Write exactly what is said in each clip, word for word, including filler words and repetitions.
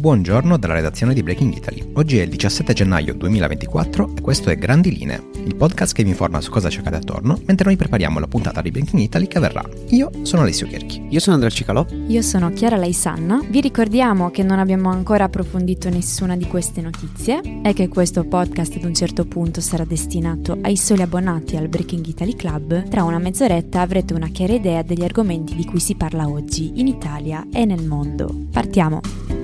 Buongiorno dalla redazione di Breaking Italy. Oggi è il diciassette gennaio duemilaventiquattro e questo è Grandi Linee, il podcast che vi informa su cosa ci accade attorno mentre noi prepariamo la puntata di Breaking Italy che verrà. Io sono Alessio Cherchi. Io sono Andrea Cicalò. Io sono Chiara Laisanna. Vi ricordiamo che non abbiamo ancora approfondito nessuna di queste notizie e che questo podcast ad un certo punto sarà destinato ai soli abbonati al Breaking Italy Club. Tra una mezz'oretta avrete una chiara idea degli argomenti di cui si parla oggi in Italia e nel mondo. Partiamo!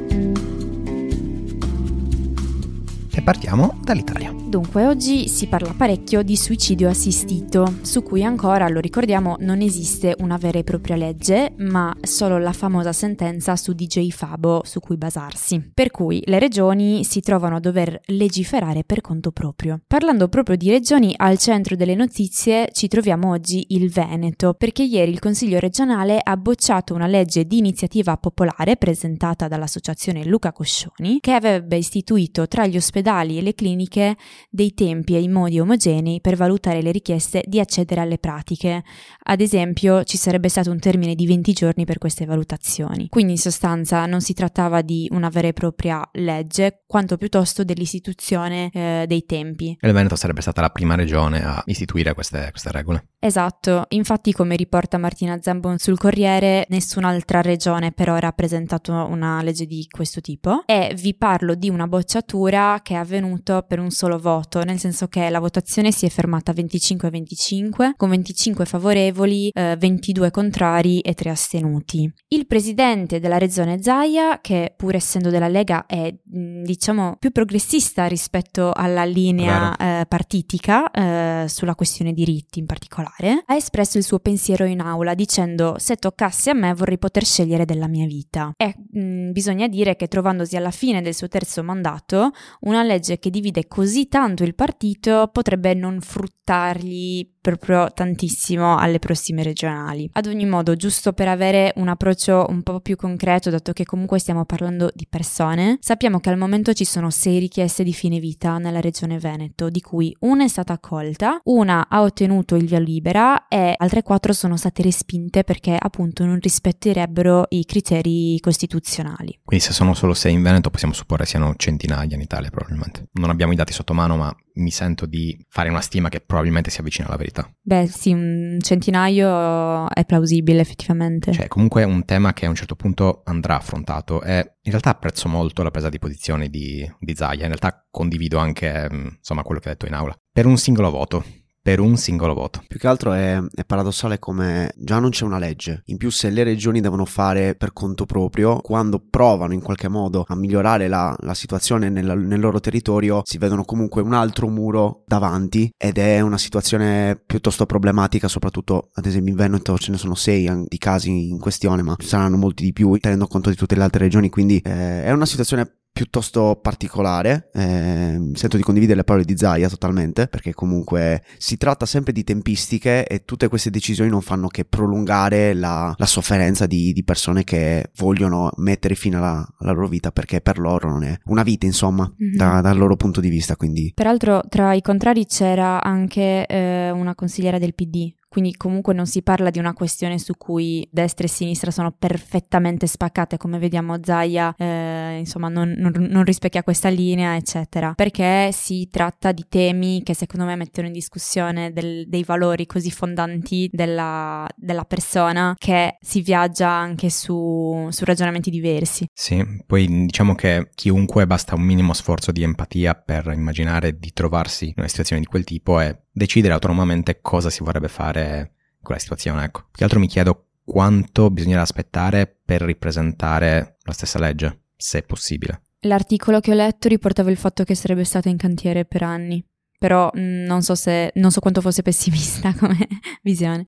E partiamo dall'Italia. Dunque, oggi si parla parecchio di suicidio assistito, su cui ancora, lo ricordiamo, non esiste una vera e propria legge, ma solo la famosa sentenza su D J Fabo su cui basarsi. Per cui le regioni si trovano a dover legiferare per conto proprio. Parlando proprio di regioni, al centro delle notizie ci troviamo oggi il Veneto, perché ieri il Consiglio regionale ha bocciato una legge di iniziativa popolare presentata dall'associazione Luca Coscioni, che avrebbe istituito tra gli ospedali e le cliniche dei tempi e i modi omogenei per valutare le richieste di accedere alle pratiche. Ad esempio, ci sarebbe stato un termine di venti giorni per queste valutazioni. Quindi in sostanza non si trattava di una vera e propria legge, quanto piuttosto dell'istituzione eh, dei tempi. E il Veneto sarebbe stata la prima regione a istituire queste, queste regole. Esatto, infatti come riporta Martina Zambon sul Corriere, nessun'altra regione per ora ha presentato una legge di questo tipo e vi parlo di una bocciatura che è avvenuto per un solo voto, nel senso che la votazione si è fermata venticinque a venticinque, con venticinque favorevoli, eh, ventidue contrari e tre astenuti. Il presidente della regione Zaia, che pur essendo della Lega è diciamo più progressista rispetto alla linea eh, partitica eh, sulla questione diritti in particolare, ha espresso il suo pensiero in aula dicendo: se toccasse a me vorrei poter scegliere della mia vita. E mh, bisogna dire che trovandosi alla fine del suo terzo mandato, una legge che divide così tanto il partito potrebbe non fruttargli proprio tantissimo alle prossime regionali. Ad ogni modo, giusto per avere un approccio un po' più concreto, dato che comunque stiamo parlando di persone, sappiamo che al momento ci sono sei richieste di fine vita nella regione Veneto, di cui una è stata accolta, una ha ottenuto il via libera e altre quattro sono state respinte perché appunto non rispetterebbero i criteri costituzionali. Quindi se sono solo sei in Veneto possiamo supporre siano centinaia in Italia probabilmente. Non abbiamo i dati sotto mano, ma mi sento di fare una stima che probabilmente si avvicina alla verità. Beh sì, un centinaio è plausibile effettivamente. Cioè comunque è un tema che a un certo punto andrà affrontato e in realtà apprezzo molto la presa di posizione di, di Zaia, in realtà condivido anche insomma quello che ha detto in aula. Per un singolo voto. Per un singolo voto. Più che altro è, è paradossale come già non c'è una legge. In più, se le regioni devono fare per conto proprio, quando provano in qualche modo a migliorare la, la situazione nel, nel loro territorio, si vedono comunque un altro muro davanti ed è una situazione piuttosto problematica, soprattutto ad esempio in Veneto ce ne sono sei di casi in questione, ma saranno molti di più tenendo conto di tutte le altre regioni, quindi eh, è una situazione piuttosto particolare. Eh, sento di condividere le parole di Zaia totalmente, perché comunque si tratta sempre di tempistiche e tutte queste decisioni non fanno che prolungare la, la sofferenza di, di persone che vogliono mettere fine alla, alla loro vita, perché per loro non è una vita, insomma, mm-hmm. da, dal loro punto di vista. Quindi peraltro tra i contrari c'era anche eh, una consigliera del P D. Quindi comunque non si parla di una questione su cui destra e sinistra sono perfettamente spaccate, come vediamo Zaia eh, insomma non, non, non rispecchia questa linea eccetera, perché si tratta di temi che secondo me mettono in discussione del, dei valori così fondanti della, della persona, che si viaggia anche su, su ragionamenti diversi. Sì, poi diciamo che chiunque basta un minimo sforzo di empatia per immaginare di trovarsi in una situazione di quel tipo e decidere autonomamente cosa si vorrebbe fare in quella situazione. Ecco, più che altro mi chiedo quanto bisognerà aspettare per ripresentare la stessa legge, se è possibile. L'articolo che ho letto riportava il fatto che sarebbe stata in cantiere per anni, però mh, non so se non so quanto fosse pessimista come visione.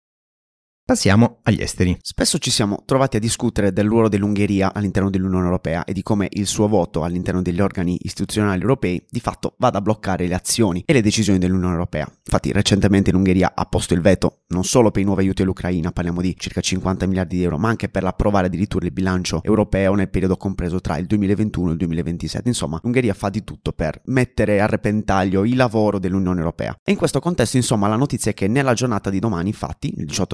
Passiamo agli esteri. Spesso ci siamo trovati a discutere del ruolo dell'Ungheria all'interno dell'Unione Europea e di come il suo voto all'interno degli organi istituzionali europei di fatto vada a bloccare le azioni e le decisioni dell'Unione Europea. Infatti recentemente l'Ungheria ha posto il veto non solo per i nuovi aiuti all'Ucraina, parliamo di circa cinquanta miliardi di euro, ma anche per l'approvare addirittura il bilancio europeo nel periodo compreso tra il duemilaventuno e il duemilaventisette. Insomma, l'Ungheria fa di tutto per mettere a repentaglio il lavoro dell'Unione Europea. E in questo contesto, insomma, la notizia è che nella giornata di domani, infatti, il diciotto gennaio,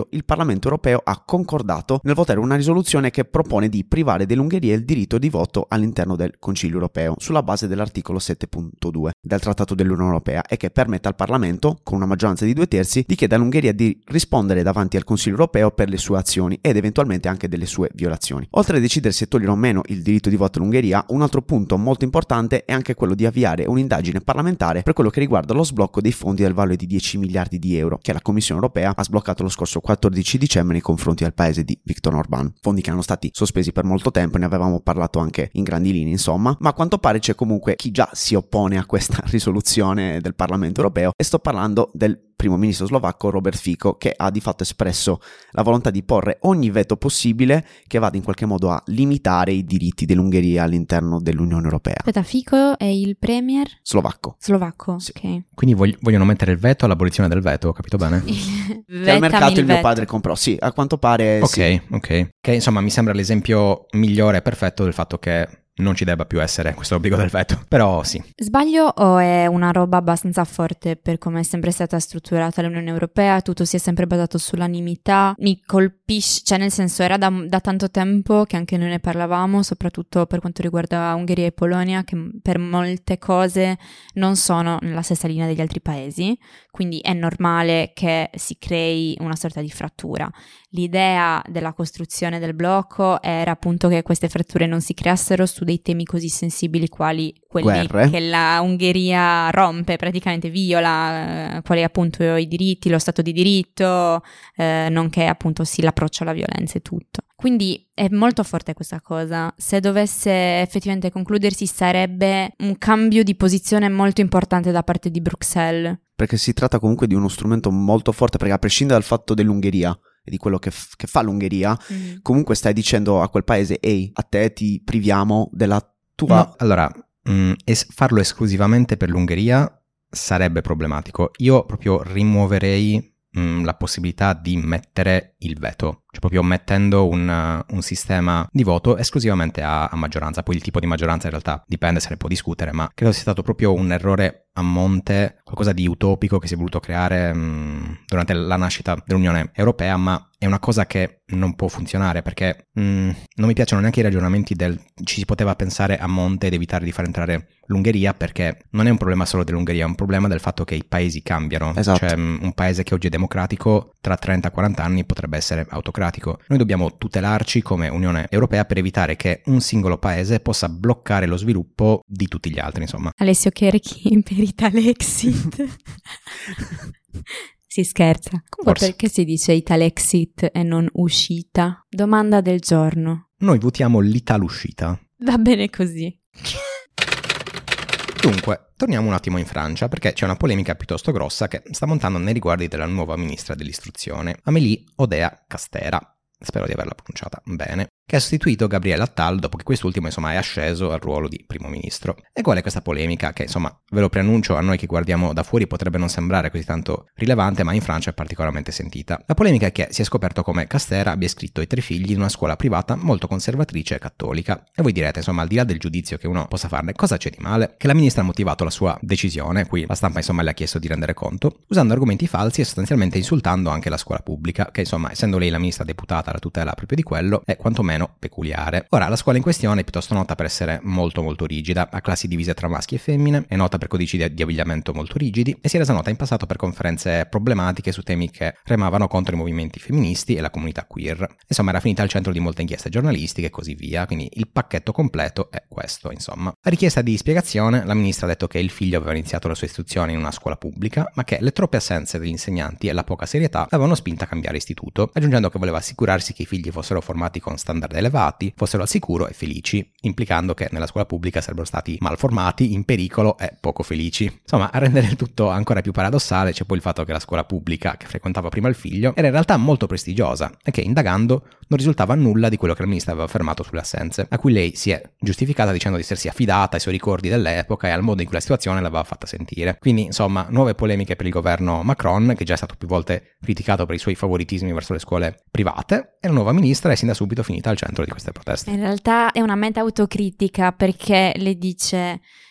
luglio il Parlamento europeo ha concordato nel votare una risoluzione che propone di privare dell'Ungheria il diritto di voto all'interno del Consiglio europeo sulla base dell'articolo sette punto due del Trattato dell'Unione Europea e che permette al Parlamento, con una maggioranza di due terzi, di chiedere all'Ungheria di rispondere davanti al Consiglio europeo per le sue azioni ed eventualmente anche delle sue violazioni. Oltre a decidere se togliere o meno il diritto di voto all'Ungheria, un altro punto molto importante è anche quello di avviare un'indagine parlamentare per quello che riguarda lo sblocco dei fondi del valore di dieci miliardi di euro che la Commissione europea ha sbloccato lo scorso quattordici dicembre nei confronti del paese di Viktor Orbán. Fondi che erano stati sospesi per molto tempo, ne avevamo parlato anche in grandi linee, insomma, ma a quanto pare c'è comunque chi già si oppone a questa risoluzione del Parlamento europeo e sto parlando del primo ministro slovacco Robert Fico, che ha di fatto espresso la volontà di porre ogni veto possibile che vada in qualche modo a limitare i diritti dell'Ungheria all'interno dell'Unione Europea. Aspetta, Fico è il premier? Slovacco. Slovacco, Sì. ok. Quindi vog- vogliono mettere il veto all'abolizione del veto, ho capito bene? Che al mercato il mio veto. padre comprò, sì, a quanto pare Ok, sì. ok. Che insomma mi sembra l'esempio migliore e perfetto del fatto che non ci debba più essere questo obbligo del veto, però sì. Sbaglio o è una roba abbastanza forte per come è sempre stata strutturata l'Unione Europea? Tutto si è sempre basato sull'unanimità. Mi colpisce, cioè nel senso era da, da tanto tempo che anche noi ne parlavamo, soprattutto per quanto riguarda Ungheria e Polonia, che per molte cose non sono nella stessa linea degli altri paesi, quindi è normale che si crei una sorta di frattura. L'idea della costruzione del blocco era appunto che queste fratture non si creassero su dei temi così sensibili quali quelli Guerre. che la Ungheria rompe, praticamente viola, eh, quali appunto i diritti, lo Stato di diritto, eh, nonché appunto sì l'approccio alla violenza e tutto. Quindi è molto forte questa cosa. Se dovesse effettivamente concludersi sarebbe un cambio di posizione molto importante da parte di Bruxelles. Perché si tratta comunque di uno strumento molto forte, perché a prescindere dal fatto dell'Ungheria e di quello che, f- che fa l'Ungheria, Mm. comunque stai dicendo a quel paese, ehi, a te ti priviamo della tua... No, allora, mh, es- farlo esclusivamente per l'Ungheria sarebbe problematico. Io proprio rimuoverei mh, la possibilità di mettere il veto, cioè proprio mettendo un, uh, un sistema di voto esclusivamente a, a maggioranza. Poi il tipo di maggioranza in realtà dipende, se ne può discutere, ma credo sia stato proprio un errore a monte, qualcosa di utopico che si è voluto creare mh, durante la nascita dell'Unione Europea, ma è una cosa che non può funzionare perché mh, non mi piacciono neanche i ragionamenti del ci si poteva pensare a monte ed evitare di far entrare l'Ungheria, perché non è un problema solo dell'Ungheria, è un problema del fatto che i paesi cambiano. Esatto. Cioè mh, un paese che oggi è democratico tra trenta quaranta anni potrebbe essere autocratico. Noi dobbiamo tutelarci come Unione Europea per evitare che un singolo paese possa bloccare lo sviluppo di tutti gli altri, insomma. Alessio Cherchi per Italexit. Si scherza. Comunque Forse. perché si dice Italexit e non uscita? Domanda del giorno. Noi votiamo l'Italuscita. Va bene così. Dunque, torniamo un attimo in Francia perché c'è una polemica piuttosto grossa che sta montando nei riguardi della nuova ministra dell'istruzione, Amélie Oudéa-Castéra. Spero di averla pronunciata bene, che ha sostituito Gabriel Attal dopo che quest'ultimo insomma è asceso al ruolo di primo ministro. E qual è questa polemica che insomma ve lo preannuncio, a noi che guardiamo da fuori potrebbe non sembrare così tanto rilevante, ma in Francia è particolarmente sentita. La polemica è che si è scoperto come Castéra abbia iscritto i tre figli in una scuola privata molto conservatrice e cattolica. E voi direte, insomma, al di là del giudizio che uno possa farne, cosa c'è di male? Che la ministra ha motivato la sua decisione, qui la stampa insomma le ha chiesto di rendere conto, usando argomenti falsi e sostanzialmente insultando anche la scuola pubblica, che insomma, essendo lei la ministra deputata alla tutela proprio di quello, è quantomeno peculiare. Ora, la scuola in questione è piuttosto nota per essere molto molto rigida, ha classi divise tra maschi e femmine, è nota per codici di, di abbigliamento molto rigidi e si è resa nota in passato per conferenze problematiche su temi che remavano contro i movimenti femministi e la comunità queer. Insomma, era finita al centro di molte inchieste giornalistiche e così via, quindi il pacchetto completo è questo, insomma. A richiesta di spiegazione, la ministra ha detto che il figlio aveva iniziato la sua istruzione in una scuola pubblica, ma che le troppe assenze degli insegnanti e la poca serietà l'avevano spinta a cambiare istituto, aggiungendo che voleva assicurarsi che i figli fossero formati con standard elevati, fossero al sicuro e felici, implicando che nella scuola pubblica sarebbero stati malformati, in pericolo e poco felici. Insomma, a rendere il tutto ancora più paradossale c'è poi il fatto che la scuola pubblica che frequentava prima il figlio era in realtà molto prestigiosa e che, indagando, non risultava nulla di quello che la ministra aveva affermato sulle assenze, a cui lei si è giustificata dicendo di essersi affidata ai suoi ricordi dell'epoca e al modo in cui la situazione l'aveva fatta sentire. Quindi, insomma, nuove polemiche per il governo Macron, che già è stato più volte criticato per i suoi favoritismi verso le scuole private, e la nuova ministra è sin da subito finita al centro di queste proteste. In realtà è una meta autocritica perché le dice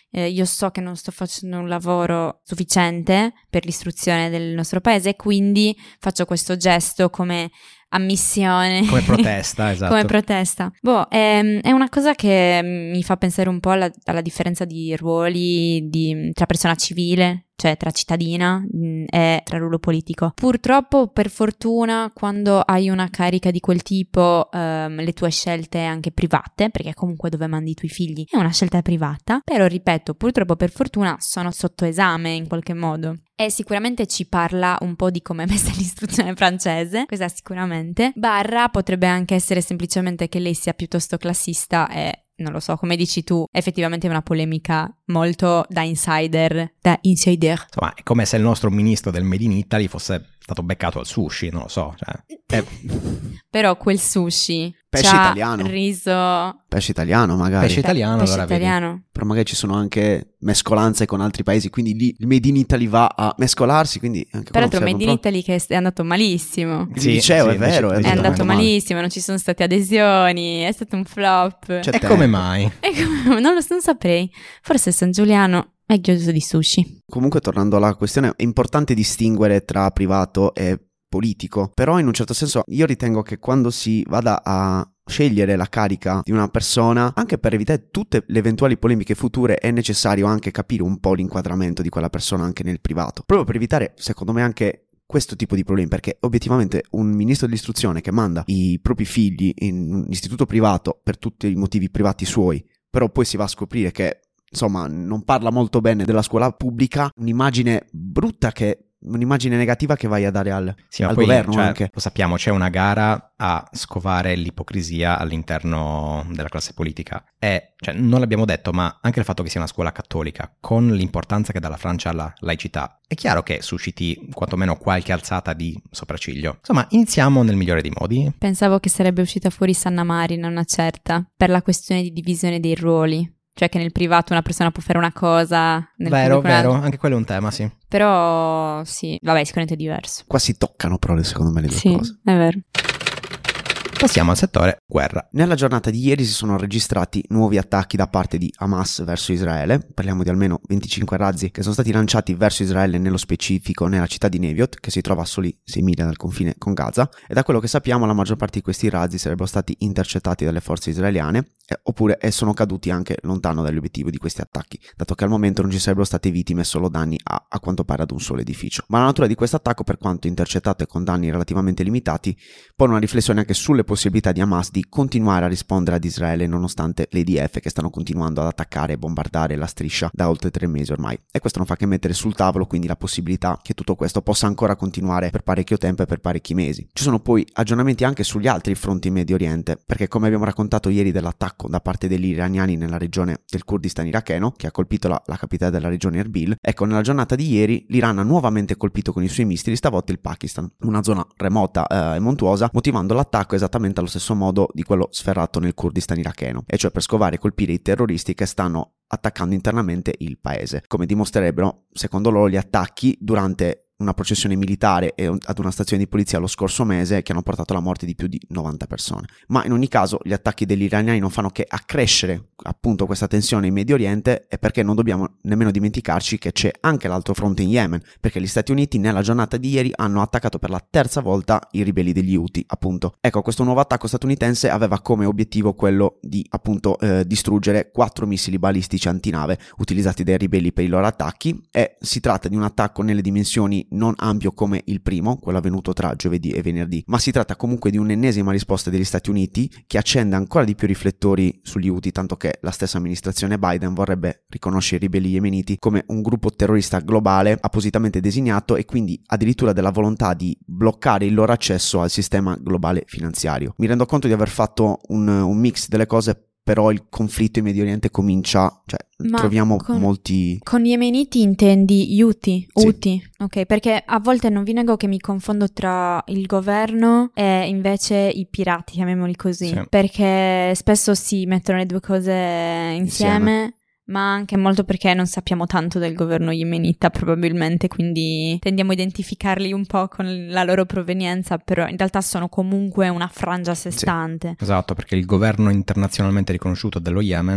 eh, io so che non sto facendo un lavoro sufficiente per l'istruzione del nostro paese, quindi faccio questo gesto come ammissione. Come protesta, esatto. Come protesta. Boh, è, è una cosa che mi fa pensare un po' alla, alla differenza di ruoli di, tra persona civile, cioè tra cittadina mh, e tra ruolo politico. Purtroppo, per fortuna, quando hai una carica di quel tipo, ehm, le tue scelte anche private, perché comunque dove mandi i tuoi figli è una scelta privata, però ripeto, purtroppo per fortuna sono sotto esame in qualche modo. E sicuramente ci parla un po' di come è messa l'istruzione francese, questa sicuramente. Barra potrebbe anche essere semplicemente che lei sia piuttosto classista e, non lo so, come dici tu, effettivamente è una polemica molto da insider, da insider. Insomma, è come se il nostro ministro del Made in Italy fosse stato beccato al sushi, non lo so. Cioè, è... Però quel sushi... Pesce italiano. Riso... Pesce italiano magari. Pesce italiano, Pesce allora italiano. vedi. Però magari ci sono anche mescolanze con altri paesi, quindi lì il Made in Italy va a mescolarsi, quindi anche Peraltro Made in Italy che è andato malissimo. Sì, dicevo, sì, è vero. È andato malissimo, non ci sono state adesioni, è stato un flop. C'è E tempo. come mai? E come- non lo non saprei. Forse San Giuliano è chioso di sushi. Comunque, tornando alla questione, è importante distinguere tra privato e politico, però in un certo senso io ritengo che quando si vada a scegliere la carica di una persona, anche per evitare tutte le eventuali polemiche future, è necessario anche capire un po' l'inquadramento di quella persona anche nel privato, proprio per evitare, secondo me, anche questo tipo di problemi, perché obiettivamente un ministro dell'istruzione che manda i propri figli in un istituto privato per tutti i motivi privati suoi, però poi si va a scoprire che insomma non parla molto bene della scuola pubblica, un'immagine brutta che un'immagine negativa che vai a dare al, Sì, ma al poi, governo cioè, anche. lo sappiamo, c'è una gara a scovare l'ipocrisia all'interno della classe politica e, cioè, non l'abbiamo detto, ma anche il fatto che sia una scuola cattolica, con l'importanza che dà la Francia alla laicità, è chiaro che susciti quantomeno qualche alzata di sopracciglio. Insomma, iniziamo nel migliore dei modi. Pensavo che sarebbe uscita fuori Sanna Marina, una certa, per la questione di divisione dei ruoli. Cioè che nel privato una persona può fare una cosa, nel Vero, pubblico vero, un'altra. anche quello è un tema, sì. Però sì, vabbè, sicuramente è diverso. Qua si toccano però secondo me le due Sì, cose. è vero. Passiamo al settore guerra. Nella giornata di ieri si sono registrati nuovi attacchi da parte di Hamas verso Israele, parliamo di almeno venticinque razzi che sono stati lanciati verso Israele, nello specifico nella città di Neviot, che si trova a soli sei miglia dal confine con Gaza, e da quello che sappiamo la maggior parte di questi razzi sarebbero stati intercettati dalle forze israeliane, eh, oppure eh, sono caduti anche lontano dall'obiettivo di questi attacchi, dato che al momento non ci sarebbero state vittime, solo danni a, a quanto pare ad un solo edificio. Ma la natura di questo attacco, per quanto intercettato e con danni relativamente limitati, pone una riflessione anche sulle possibilità di Hamas di continuare a rispondere ad Israele nonostante le I D F che stanno continuando ad attaccare e bombardare la striscia da oltre tre mesi ormai. E questo non fa che mettere sul tavolo quindi la possibilità che tutto questo possa ancora continuare per parecchio tempo e per parecchi mesi. Ci sono poi aggiornamenti anche sugli altri fronti in Medio Oriente, perché come abbiamo raccontato ieri dell'attacco da parte degli iraniani nella regione del Kurdistan iracheno, che ha colpito la, la capitale della regione Erbil, ecco, nella giornata di ieri l'Iran ha nuovamente colpito con i suoi missili, stavolta il Pakistan, una zona remota eh, e montuosa, motivando l'attacco esattamente allo stesso modo di quello sferrato nel Kurdistan iracheno, e cioè per scovare e colpire i terroristi che stanno attaccando internamente il paese, come dimostrerebbero secondo loro gli attacchi durante una processione militare e ad una stazione di polizia lo scorso mese, che hanno portato alla morte di più di novanta persone. Ma in ogni caso gli attacchi degli iraniani non fanno che accrescere appunto questa tensione in Medio Oriente, e perché non dobbiamo nemmeno dimenticarci che c'è anche l'altro fronte in Yemen, perché gli Stati Uniti nella giornata di ieri hanno attaccato per la terza volta i ribelli degli Houthi, appunto. Ecco, questo nuovo attacco statunitense aveva come obiettivo quello di appunto eh, distruggere quattro missili balistici antinave utilizzati dai ribelli per i loro attacchi, e si tratta di un attacco nelle dimensioni non ampio come il primo, quello avvenuto tra giovedì e venerdì, ma si tratta comunque di un'ennesima risposta degli Stati Uniti che accende ancora di più riflettori sugli Houthi, tanto che la stessa amministrazione Biden vorrebbe riconoscere i ribelli yemeniti come un gruppo terrorista globale appositamente designato, e quindi addirittura della volontà di bloccare il loro accesso al sistema globale finanziario. Mi rendo conto di aver fatto un, un mix delle cose, però il conflitto in Medio Oriente comincia, cioè Ma troviamo con, molti... Con yemeniti intendi Houthi? Sì. Houthi, ok, perché a volte non vi nego che mi confondo tra il governo e invece i pirati, chiamiamoli così, Sì. perché spesso si mettono le due cose insieme, Insieme. ma anche molto perché non sappiamo tanto del governo yemenita probabilmente, quindi tendiamo a identificarli un po' con la loro provenienza, però in realtà sono comunque una frangia a sé Sì. stante. Esatto, perché il governo internazionalmente riconosciuto dello Yemen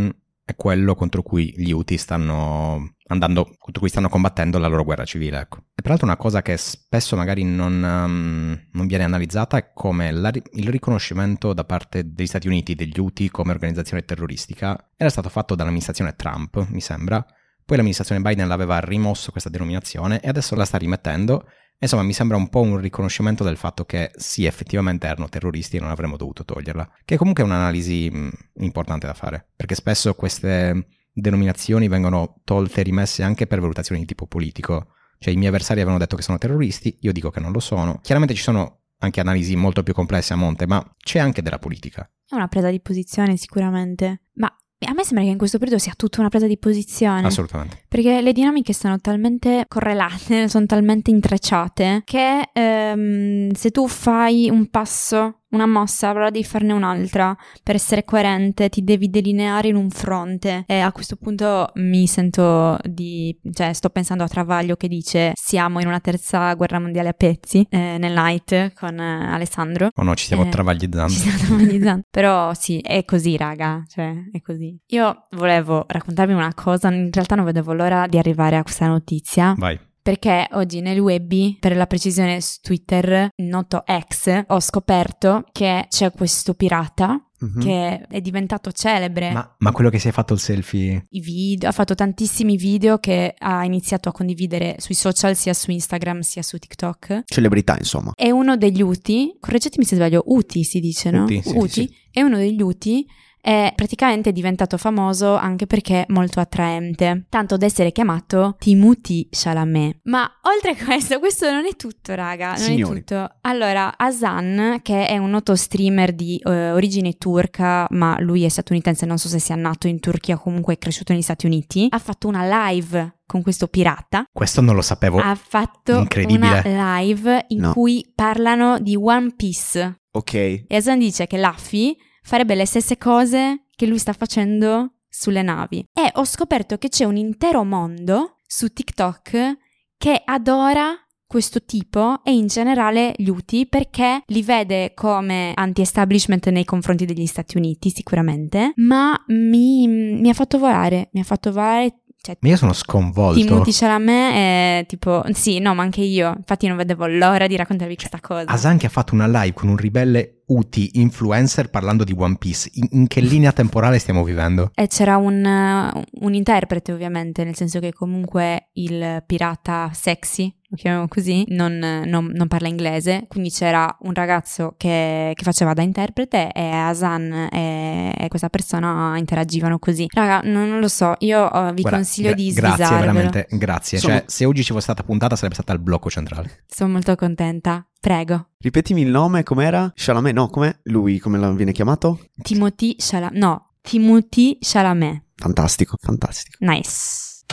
è quello contro cui gli Houthi stanno andando, contro cui stanno combattendo la loro guerra civile, ecco. E peraltro una cosa che spesso magari non, um, non viene analizzata è come la, il riconoscimento da parte degli Stati Uniti degli Houthi come organizzazione terroristica era stato fatto dall'amministrazione Trump, mi sembra. Poi l'amministrazione Biden l'aveva rimosso questa denominazione e adesso la sta rimettendo. Insomma, mi sembra un po' un riconoscimento del fatto che sì, effettivamente erano terroristi e non avremmo dovuto toglierla, che comunque è un'analisi mh, importante da fare, perché spesso queste denominazioni vengono tolte e rimesse anche per valutazioni di tipo politico. Cioè i miei avversari avevano detto che sono terroristi, io dico che non lo sono. Chiaramente ci sono anche analisi molto più complesse a monte, ma c'è anche della politica. È una presa di posizione sicuramente, ma a me sembra che in questo periodo sia tutta una presa di posizione. Assolutamente. Perché le dinamiche sono talmente correlate, sono talmente intrecciate, che ehm, se tu fai un passo, una mossa, allora devi farne un'altra. Per essere coerente ti devi delineare in un fronte. E a questo punto mi sento di... cioè sto pensando a Travaglio che dice siamo in una terza guerra mondiale a pezzi, eh, nel Night con eh, Alessandro. Oh no, ci stiamo eh, travaglizzando. Ci stiamo travaglizzando. Però sì, è così raga, cioè è così. Io volevo raccontarvi una cosa, in realtà non vedevo l'ora di arrivare a questa notizia. Vai. Perché oggi nel webby, per la precisione su Twitter, noto X, ho scoperto che c'è questo pirata mm-hmm. che è diventato celebre. Ma, ma quello che si è fatto il selfie? I video, ha fatto tantissimi video che ha iniziato a condividere sui social, sia su Instagram sia su TikTok. Celebrità, insomma. È uno degli Houthi, correggetemi se sbaglio, Houthi si dice, no? Houthi, sì, Houthi, sì, sì. È uno degli Houthi. È praticamente diventato famoso anche perché è molto attraente, tanto da essere chiamato Timothée Chalamet. Ma oltre a questo, questo non è tutto, raga, non Signori. è tutto. Allora, Hasan, che è un noto streamer di uh, origine turca, ma lui è statunitense, non so se sia nato in Turchia o comunque è cresciuto negli Stati Uniti, ha fatto una live con questo pirata. Questo non lo sapevo. Ha fatto Incredibile. una live in No. cui parlano di One Piece. Ok. E Hasan dice che Luffy farebbe le stesse cose che lui sta facendo sulle navi. E ho scoperto che c'è un intero mondo su TikTok che adora questo tipo e in generale gli Houthi perché li vede come anti-establishment nei confronti degli Stati Uniti sicuramente, ma mi, mi ha fatto volare, mi ha fatto volare. Cioè, Ma io sono sconvolto. Timothée Chalamet è tipo... Sì, no, ma anche io. Infatti non vedevo l'ora di raccontarvi questa cosa. Hasan che ha fatto una live con un ribelle Houthi influencer parlando di One Piece. In, in che linea temporale stiamo vivendo? E c'era un, uh, un interprete ovviamente, nel senso che comunque il pirata sexy, lo chiamiamo così, non, non, non parla inglese, quindi c'era un ragazzo che, che faceva da interprete e Hasan e, e questa persona interagivano così. Raga, non, non lo so, io uh, vi Guarda, consiglio gra- di Grazie, svisarvelo. veramente, grazie. Sono- Cioè, se oggi ci fosse stata puntata sarebbe stata il blocco centrale. Sono molto contenta, prego. Ripetimi il nome, com'era? Chalamet, no, com'è? Lui, come lo viene chiamato? Timothée Chalamet, no, Timothée Chalamet. Fantastico, fantastico. Nice.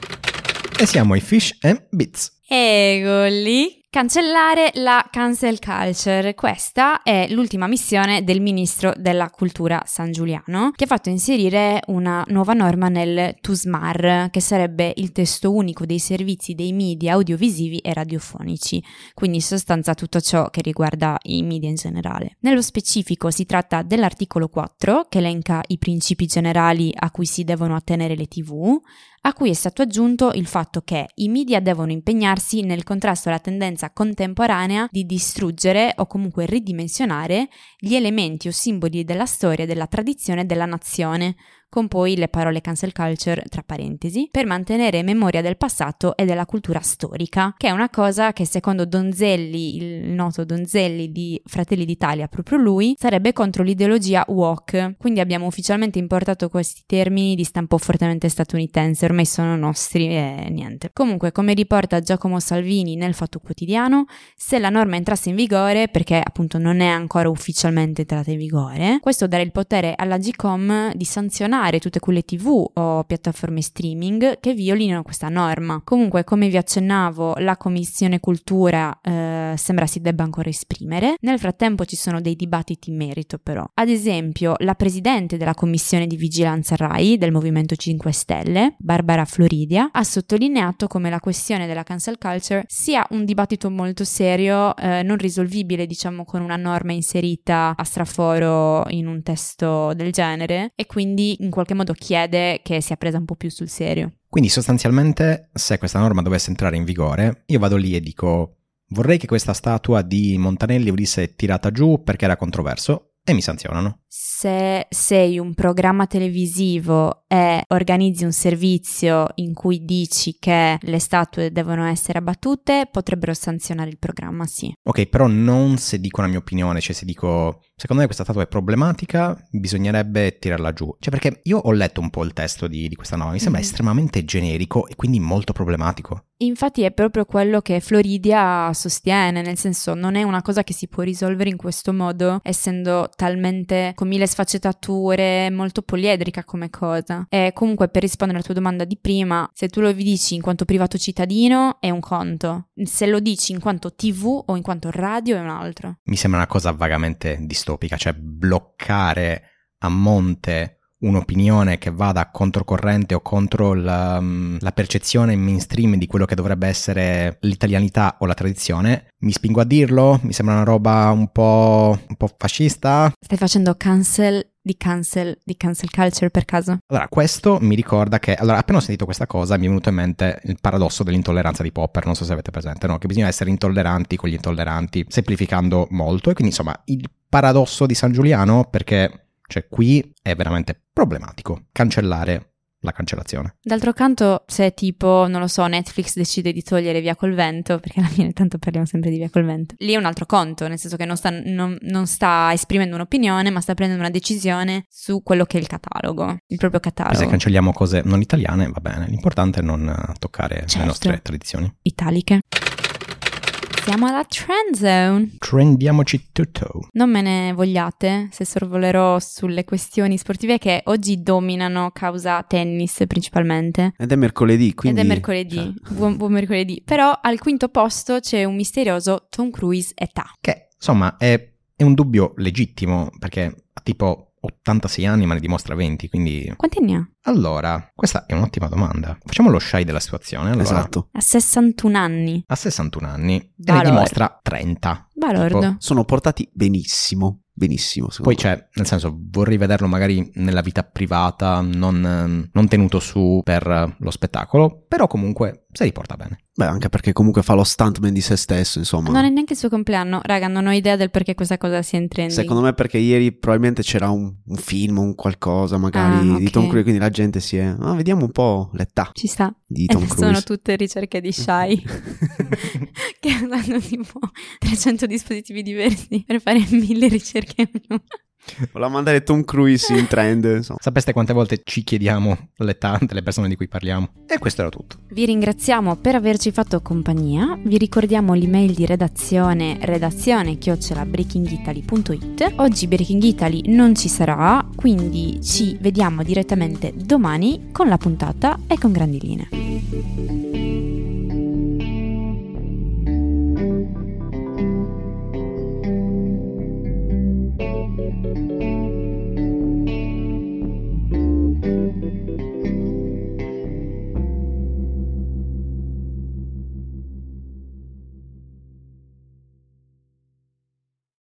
E siamo ai Fish and Bits. Egoli. Cancellare la cancel culture. Questa è l'ultima missione del ministro della cultura San Giuliano, che ha fatto inserire una nuova norma nel TUSMAR, che sarebbe il testo unico dei servizi dei media audiovisivi e radiofonici, quindi in sostanza tutto ciò che riguarda i media in generale. Nello specifico si tratta dell'articolo quattro, che elenca i principi generali a cui si devono attenere le tivù, a cui è stato aggiunto il fatto che i media devono impegnarsi nel contrasto alla tendenza contemporanea di distruggere o comunque ridimensionare gli elementi o simboli della storia e della tradizione della nazione, con poi le parole cancel culture tra parentesi, per mantenere memoria del passato e della cultura storica, che è una cosa che secondo Donzelli, il noto Donzelli di Fratelli d'Italia, proprio lui, sarebbe contro l'ideologia woke. Quindi abbiamo ufficialmente importato questi termini di stampo fortemente statunitense, ormai sono nostri e niente. Comunque, come riporta Giacomo Salvini nel Fatto Quotidiano, se la norma entrasse in vigore, perché appunto non è ancora ufficialmente entrata in vigore, questo darà il potere alla Gcom di sanzionare tutte quelle tivù o piattaforme streaming che violino questa norma. Comunque, come vi accennavo, la Commissione Cultura eh, sembra si debba ancora esprimere. Nel frattempo ci sono dei dibattiti in merito però. Ad esempio, la presidente della Commissione di Vigilanza RAI del Movimento cinque Stelle, Barbara Floridia, ha sottolineato come la questione della cancel culture sia un dibattito molto serio, eh, non risolvibile diciamo con una norma inserita a straforo in un testo del genere, e quindi in qualche modo chiede che sia presa un po' più sul serio. Quindi sostanzialmente, se questa norma dovesse entrare in vigore, io vado lì e dico: vorrei che questa statua di Montanelli venisse tirata giù perché era controverso, e mi sanzionano. Se sei un programma televisivo e organizzi un servizio in cui dici che le statue devono essere abbattute, potrebbero sanzionare il programma, sì. Ok, però non se dico la mia opinione, cioè se dico secondo me questa statua è problematica, bisognerebbe tirarla giù. Cioè, perché io ho letto un po' il testo di, di questa norma, mi sembra mm-hmm. estremamente generico e quindi molto problematico. Infatti è proprio quello che Floridia sostiene, nel senso non è una cosa che si può risolvere in questo modo, essendo talmente con mille sfaccettature, molto poliedrica come cosa. E comunque, per rispondere alla tua domanda di prima, se tu lo dici in quanto privato cittadino è un conto, se lo dici in quanto tivù o in quanto radio è un altro. Mi sembra una cosa vagamente distopica, cioè bloccare a monte un'opinione che vada controcorrente o contro la, la percezione mainstream di quello che dovrebbe essere l'italianità o la tradizione. Mi spingo a dirlo, mi sembra una roba un po', un po' fascista. Stai facendo cancel di cancel di cancel culture per caso? Allora, questo mi ricorda che, allora, appena ho sentito questa cosa mi è venuto in mente il paradosso dell'intolleranza di Popper, non so se avete presente, no? Che bisogna essere intolleranti con gli intolleranti, semplificando molto, e quindi insomma il paradosso di San Giuliano, perché cioè qui è veramente problematico cancellare la cancellazione. D'altro canto, se tipo, non lo so, Netflix decide di togliere Via col Vento, perché alla fine tanto parliamo sempre di Via col Vento, lì è un altro conto, nel senso che non sta, non, non sta esprimendo un'opinione, ma sta prendendo una decisione su quello che è il catalogo, il proprio catalogo. Se cancelliamo cose non italiane va bene, l'importante è non toccare certo. le nostre tradizioni italiche. Siamo alla Trend Zone. Trendiamoci tutto. Non me ne vogliate se sorvolerò sulle questioni sportive che oggi dominano causa tennis principalmente. Ed è mercoledì, quindi... Ed è mercoledì, cioè... buon, buon mercoledì. Però al quinto posto c'è un misterioso Tom Cruise età. Che, insomma, è, è un dubbio legittimo, perché ha tipo ottantasei anni ma ne dimostra venti, quindi... Quanti anni ha? Allora, questa è un'ottima domanda. Facciamo lo shy della situazione. Allora, esatto. A sessantuno anni. A sessantuno anni. Valor. E ne dimostra trenta. Balordo. Tipo. Sono portati benissimo. Benissimo. Poi me. c'è, nel senso, vorrei vederlo magari nella vita privata, non, non tenuto su per lo spettacolo, però comunque se li porta bene. Beh, anche perché comunque fa lo stuntman di se stesso, insomma. Non è neanche il suo compleanno. Raga, non ho idea del perché questa cosa sia in trending. Secondo me perché ieri probabilmente c'era un, un film, un qualcosa magari ah, okay. di Tom Cruise, quindi la gente si è... Ah, vediamo un po' l'età. Ci sta. Di Tom e Cruise. Sono tutte ricerche di Shy che hanno tipo trecento dispositivi diversi per fare mille ricerche. Volevo mandare Tom Cruise in trend, insomma. Sapeste quante volte ci chiediamo l'età delle persone di cui parliamo? E questo era tutto. Vi ringraziamo per averci fatto compagnia. Vi ricordiamo l'email di redazione redazione chiocciola breakingitaly punto it. Oggi Breaking Italy non ci sarà, quindi ci vediamo direttamente domani con la puntata e con grandi linee.